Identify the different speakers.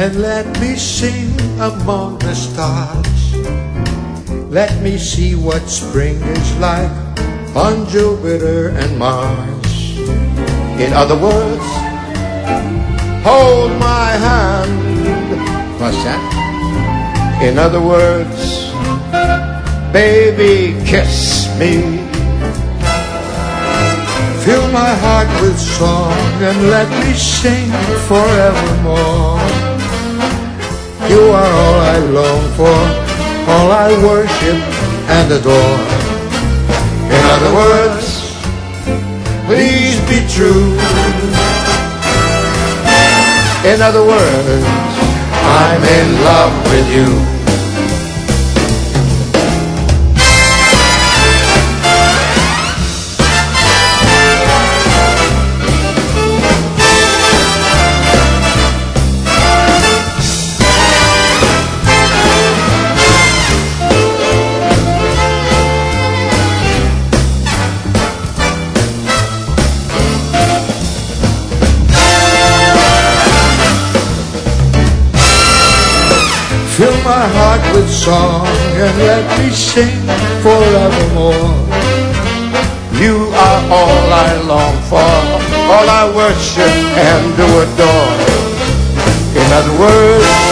Speaker 1: and let me sing among the stars. Let me see what spring is like on Jupiter and Mars. In other words, hold my hand. What's that? In other words, baby, kiss me. Fill my heart with song and let me sing forevermore. You are all I long for, all I worship and adore. In other words, please be true. In other words, I'm in love with you. Fill my heart with song and let me sing forevermore. You are all I long for, all I worship and do adore. In other words,